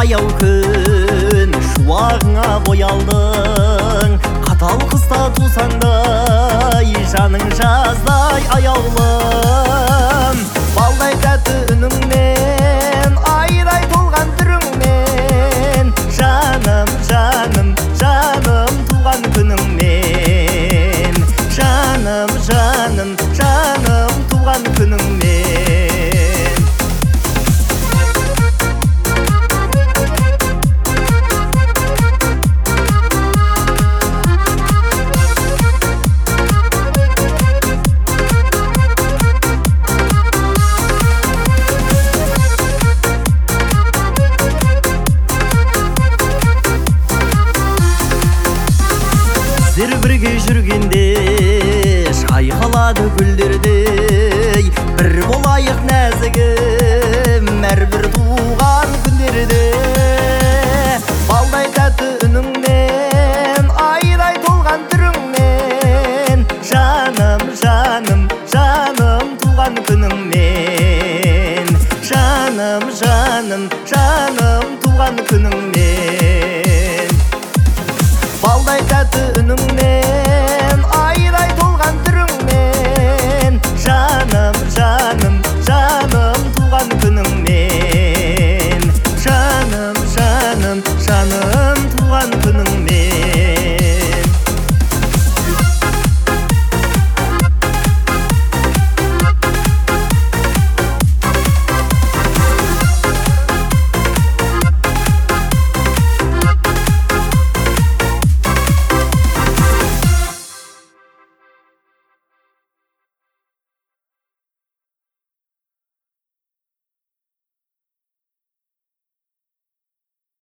аяу күн шуағыңа боялдың, қатал қыста тусаңдай жаның жаздай аяулым. Балдай тәтті үніңнен, айдай толған түріңнен, жаным, жаным, жаным туған күніңмен, жаным, жаным, жаным туған күніңмен. Сіздер бірге жүргенде шайқалады гүлдердей, бір болайық нәзігім әрбір туған күндерде. Балдай тәтті үніңнен, айдай толған түріңнен, жаным, жаным, жаным туған күніңмен, жаным, жаным, жаным туған күніңмен. Балдай тәтті үніңнен, айдай толған түріңмен, жаным, жаным, жаным туған күніңмен, жаным, жаным, жаным